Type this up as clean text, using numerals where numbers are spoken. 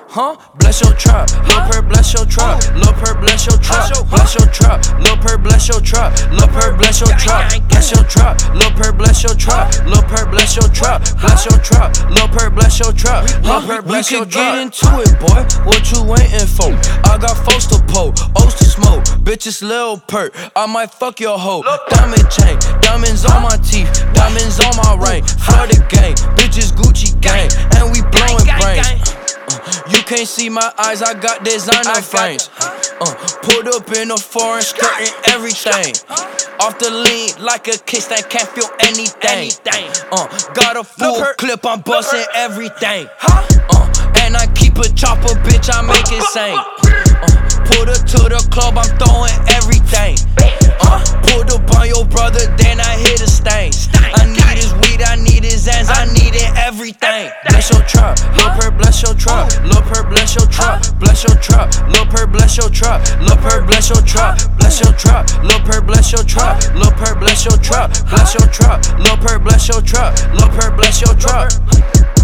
Huh? Bless your trap, Lil Perk, bless your trap, Lil Perk, bless your trap, bless your trap, Lil Perk, bless your trap, Lil Perk, bless your trap, bless your trap, Lil Perk, bless your trap, Lil Perk, bless your trap, bless your trap, Lil Perk, bless your trap, Lil Perk, bless your trap. Get into it, boy. What you waiting for? I got folks to pull, O's to smoke, bitches Lil Perk. I might fuck your hoe. Diamond chain, diamonds on my teeth, diamonds on my ring. Florida gang, bitches Gucci gang, and we blowing brains. You can't see my eyes, I got designer frames. Pulled up in a foreign skirt and everything. Off the lean like a kiss that can't feel anything. Got a full clip, I'm busting everything. And I keep a chopper, bitch, I make it sing. Pulled up to the club, I'm throwing everything. Pulled up on your brother, then I hit a stain. I need his weed, I need his ends, I needed everything. Bless your trap, Lil Perk, bless your trap, Lil Perk, bless your trap, bless your trap, Lil Perk, bless your trap, Lil Perk, bless your trap, bless your trap, Lil Perk, bless your trap, Lil Perk, bless your trap, bless your trap, Lil Perk, bless your trap, Lil Perk, bless your trap.